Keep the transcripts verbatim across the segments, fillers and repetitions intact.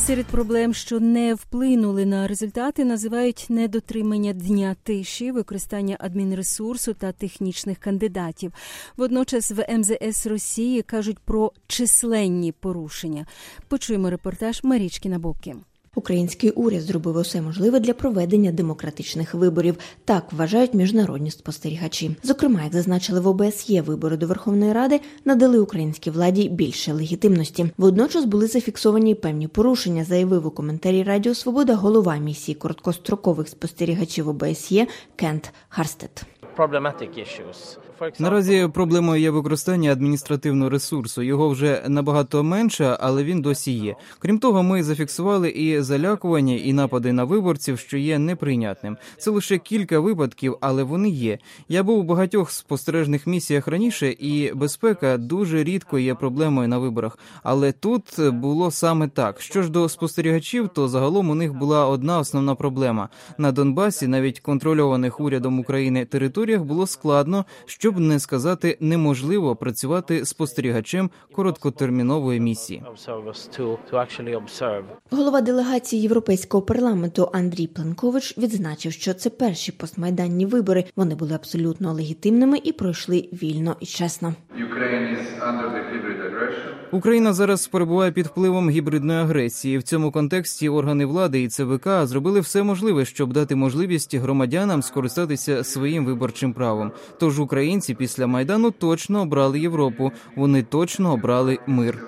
Серед проблем, що не вплинули на результати, називають недотримання дня тиші, використання адмінресурсу та технічних кандидатів. Водночас в ем зе ес Росії кажуть про численні порушення. Почуємо репортаж Марічки Набоки. Український уряд зробив усе можливе для проведення демократичних виборів. Так вважають міжнародні спостерігачі. Зокрема, як зазначили в о бе ес є, вибори до Верховної Ради надали українській владі більше легітимності. Водночас були зафіксовані певні порушення, заявив у коментарі Радіо Свобода голова місії короткострокових спостерігачів о бе ес є Кент Харстед. Наразі проблемою є використання адміністративного ресурсу. Його вже набагато менше, але він досі є. Крім того, ми зафіксували і залякування, і напади на виборців, що є неприйнятним. Це лише кілька випадків, але вони є. Я був у багатьох спостережних місіях раніше, і безпека дуже рідко є проблемою на виборах. Але тут було саме так. Що ж до спостерігачів, то загалом у них була одна основна проблема. На Донбасі, навіть контрольованих урядом України територіях, було складно, щоб не сказати неможливо працювати спостерігачем короткотермінової місії. Голова делегації Європейського парламенту Андрій Пленкович відзначив, що це перші постмайданні вибори. Вони були абсолютно легітимними і пройшли вільно і чесно. Україна зараз перебуває під впливом гібридної агресії. В цьому контексті органи влади і це ве ка зробили все можливе, щоб дати можливість громадянам скористатися своїм виборчим правом. Тож українці після Майдану точно обрали Європу. Вони точно обрали мир.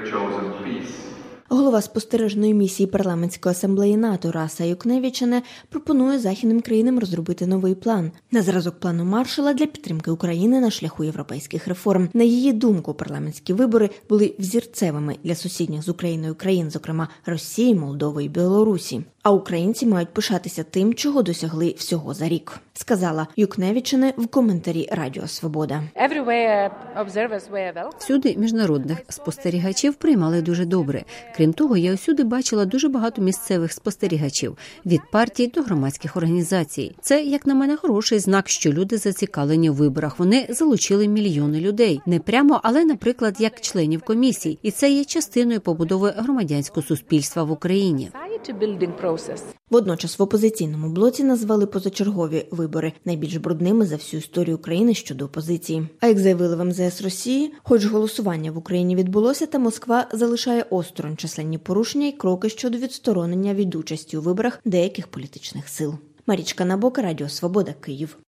Голова спостережної місії парламентської асамблеї НАТО Раса Юкневічене пропонує західним країнам розробити новий план на зразок плану Маршалла для підтримки України на шляху європейських реформ. На її думку, парламентські вибори були взірцевими для сусідніх з Україною країн, зокрема Росії, Молдови і Білорусі. А українці мають пишатися тим, чого досягли всього за рік, сказала Юкневічене в коментарі Радіо Свобода. Всюди міжнародних спостерігачів приймали дуже добре. Крім того, я усюди бачила дуже багато місцевих спостерігачів – від партій до громадських організацій. Це, як на мене, хороший знак, що люди зацікавлені в виборах. Вони залучили мільйони людей. Не прямо, але, наприклад, як членів комісій. І це є частиною побудови громадянського суспільства в Україні. Водночас в опозиційному блоці назвали позачергові вибори найбільш брудними за всю історію України щодо опозиції. А як заявили в ем зе ес Росії, хоч голосування в Україні відбулося, та Москва залишає осторонь численні порушення і кроки щодо відсторонення від участі у виборах деяких політичних сил. Марічка Набока, Радіо Свобода, Київ.